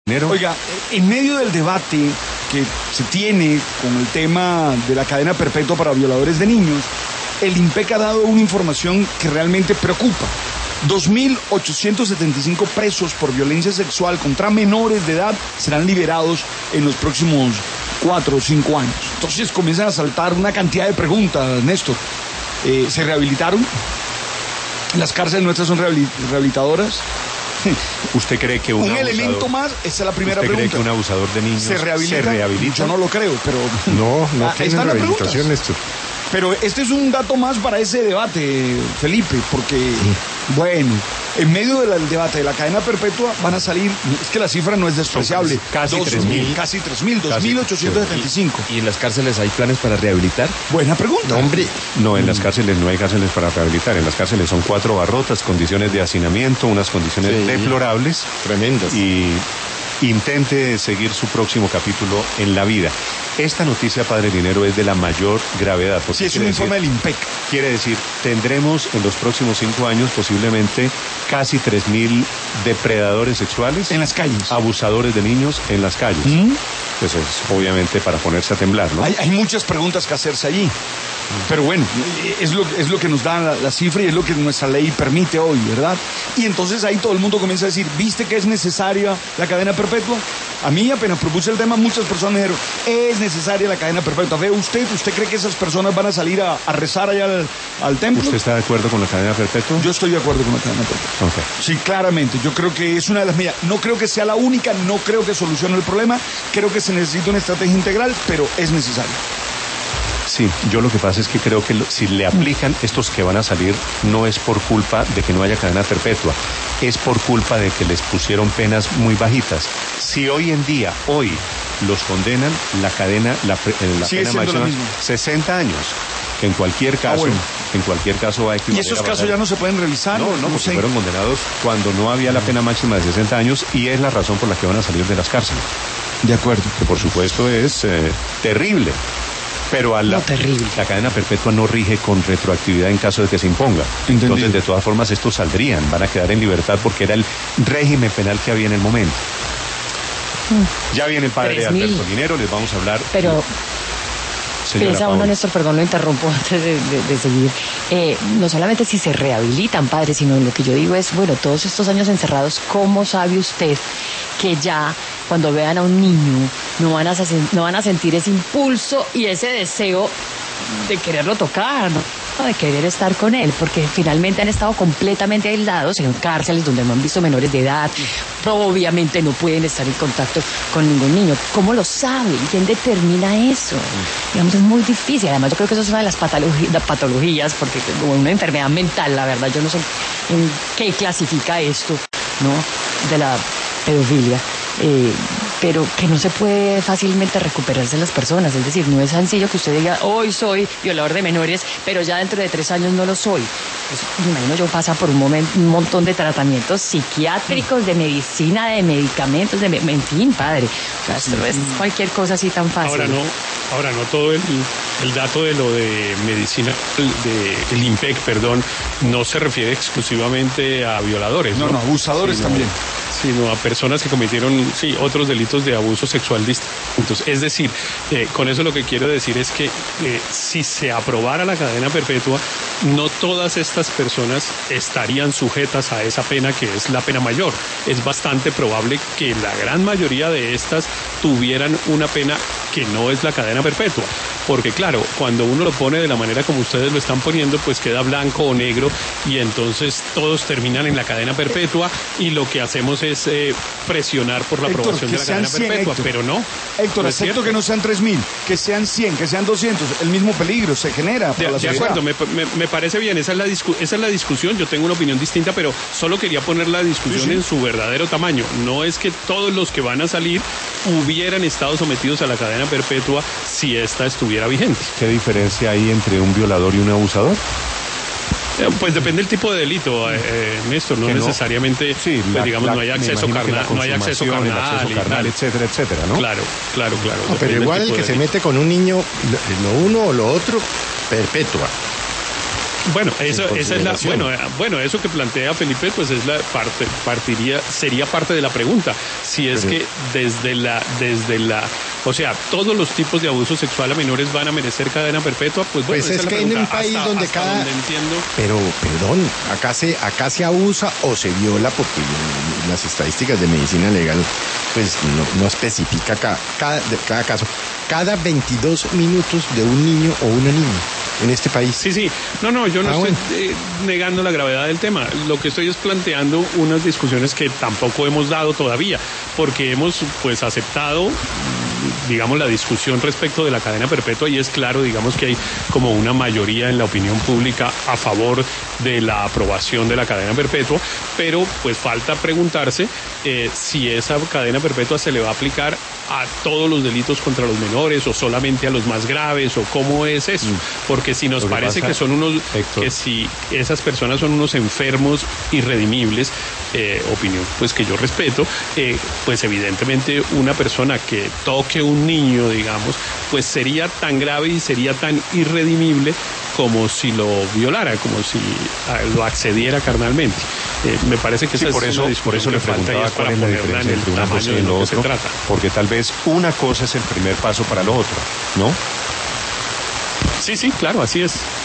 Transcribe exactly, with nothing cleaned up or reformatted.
Oiga, en medio del debate que se tiene con el tema de la cadena perpetua para violadores de niños, el INPEC ha dado una información que realmente preocupa. dos mil ochocientos setenta y cinco presos por violencia sexual contra menores de edad serán liberados en los próximos cuatro o cinco años. Entonces comienzan a saltar una cantidad de preguntas, Néstor. Eh, ¿Se rehabilitaron? ¿Las cárceles nuestras son rehabilitadoras? ¿Usted cree que un, un abusador, elemento más? Esa es la primera ¿usted pregunta. cree que un abusador de niños se rehabilita? se rehabilita? Yo no lo creo, pero... No, no ah, tiene rehabilitación esto. Pero este es un dato más para ese debate, Felipe, porque, sí. bueno, en medio del debate de la cadena perpetua van a salir, es que la cifra no es despreciable. Casi tres mil. Casi tres mil, dos mil ochocientos setenta y cinco. ¿Y en las cárceles hay planes para rehabilitar? Buena pregunta. No, hombre. No, en las cárceles no hay cárceles para rehabilitar. En las cárceles son cuatro barrotas, condiciones de hacinamiento, unas condiciones sí. deplorables. Tremendas. Y intente seguir su próximo capítulo en la vida. Esta noticia, Padre Linero, es de la mayor gravedad. Sí, es un informe del INPEC. Quiere decir, tendremos en los próximos cinco años posiblemente casi tres mil depredadores sexuales. En las calles. Abusadores de niños en las calles. ¿Mm? Pues es obviamente para ponerse a temblar, ¿no? Hay, hay muchas preguntas que hacerse allí. Pero bueno, es lo, es lo que nos da la, la cifra y es lo que nuestra ley permite hoy, ¿verdad? Y entonces ahí todo el mundo comienza a decir, ¿viste que es necesaria la cadena perpetua? A mí apenas propuse el tema, muchas personas me dijeron, es necesaria la cadena perpetua. ¿Ve usted? ¿Usted cree que esas personas van a salir a, a rezar allá al, al templo? ¿Usted está de acuerdo con la cadena perpetua? Yo estoy de acuerdo con la cadena perpetua. Okay. Sí, claramente. Yo creo que es una de las medidas. No creo que sea la única, no creo que solucione el problema. Creo que se necesita una estrategia integral, pero es necesario. Sí, yo lo que pasa es que creo que si le aplican estos que van a salir, no es por culpa de que no haya cadena perpetua, es por culpa de que les pusieron penas muy bajitas. Si hoy en día, hoy, los condenan, la cadena, la, la pena máxima, sesenta años. Que en cualquier caso, ah, bueno. en cualquier caso va a equivaler. ¿Y esos casos ya no se pueden revisar? No, no, porque no fueron condenados cuando no había la pena máxima de sesenta años y es la razón por la que van a salir de las cárceles. De acuerdo. Que por supuesto es eh, terrible. Pero a la, no, terrible. la cadena perpetua no rige con retroactividad en caso de que se imponga. Entendido. Entonces, de todas formas, estos saldrían, van a quedar en libertad porque era el régimen penal que había en el momento. Mm. Ya viene el padre Alberto Linero, les vamos a hablar. Pero... Piensa uno, Néstor, perdón, lo interrumpo antes de, de, de seguir. Eh, no solamente si se rehabilitan, padre, sino lo que yo digo es, bueno, todos estos años encerrados, ¿cómo sabe usted que ya cuando vean a un niño no van a, no van a sentir ese impulso y ese deseo de quererlo tocar, ¿no? de querer estar con él, porque finalmente han estado completamente aislados en cárceles donde no han visto menores de edad, obviamente no pueden estar en contacto con ningún niño. ¿Cómo lo sabe? ¿Quién determina eso? Digamos, es muy difícil. Además, yo creo que eso es una de las patologías, patologías porque como una enfermedad mental, la verdad, yo no sé en qué clasifica esto, ¿no? De la pedofilia. Eh, pero que no se puede fácilmente recuperarse las personas, es decir, no es sencillo que usted diga, hoy soy violador de menores, pero ya dentro de tres años no lo soy. Pues, me imagino yo pasa por un, momento, un montón de tratamientos psiquiátricos, de medicina, de medicamentos, de, en fin, padre, o sea, esto no es cualquier cosa así tan fácil. Ahora no, ahora no todo el, el dato de lo de medicina, de, el INPEC, perdón, no se refiere exclusivamente a violadores, ¿no? No, no, abusadores sino, también. Sino a personas que cometieron, sí, otros delitos de abuso sexual distintos. Es decir, eh, con eso lo que quiero decir es que eh, si se aprobara la cadena perpetua, no todas estas personas estarían sujetas a esa pena que es la pena mayor. Es bastante probable que la gran mayoría de estas tuvieran una pena que no es la cadena perpetua. Porque claro, cuando uno lo pone de la manera como ustedes lo están poniendo, pues queda blanco o negro y entonces todos terminan en la cadena perpetua y lo que hacemos es eh, presionar por la Héctor, aprobación de la cadena cien, perpetua, Héctor. pero no. Héctor, no acepto que no sean tres mil, que sean cien, que sean doscientos, el mismo peligro se genera para de, la de sociedad. acuerdo, me, me, me parece bien, esa es, la discu esa es la discusión, yo tengo una opinión distinta, pero solo quería poner la discusión sí, sí. en su verdadero tamaño. No es que todos los que van a salir hubieran estado sometidos a la cadena perpetua si esta estuviera vigente. ¿Qué diferencia hay entre un violador y un abusador? Pues depende del tipo de delito, eh, Néstor, no, no necesariamente, sí, pues, la, digamos, la, no hay acceso carnal, no hay acceso carnal, el acceso carnal, etcétera, etcétera, ¿no? Claro, claro, claro. No, pero igual el que se mete con un niño, lo uno o lo otro, perpetua. Bueno, eso, esa es la, bueno, bueno, eso que plantea Felipe, pues es la parte, partiría, sería parte de la pregunta. Si es Pero, que desde la, desde la, o sea, todos los tipos de abuso sexual a menores van a merecer cadena perpetua, pues bueno, pues es, es que en un país hasta, donde hasta cada, donde entiendo. Pero, perdón, acá se, acá se abusa o se viola porque las estadísticas de medicina legal, pues no, no especifica cada, cada, cada caso. Cada veintidós minutos de un niño o una niña en este país. Sí, sí. No, no, yo no ah, estoy bueno. eh, negando la gravedad del tema. Lo que estoy es planteando unas discusiones que tampoco hemos dado todavía, porque hemos pues aceptado, digamos, la discusión respecto de la cadena perpetua y es claro, digamos, que hay como una mayoría en la opinión pública a favor de la aprobación de la cadena perpetua, pero pues falta preguntarse eh, si esa cadena perpetua se le va a aplicar a todos los delitos contra los menores o solamente a los más graves o cómo es eso, porque si nos parece que son unos, Héctor, que si esas personas son unos enfermos irredimibles, eh, opinión pues que yo respeto, eh, pues evidentemente una persona que toque un niño, digamos, pues sería tan grave y sería tan irredimible como si lo violara, como si lo accediera carnalmente. Eh, me parece que sí, esa por es eso, una por eso le preguntaba cuál es la diferencia entre una cosa y lo otro, porque tal vez una cosa es el primer paso para lo otro, ¿no? Sí, sí, claro, así es.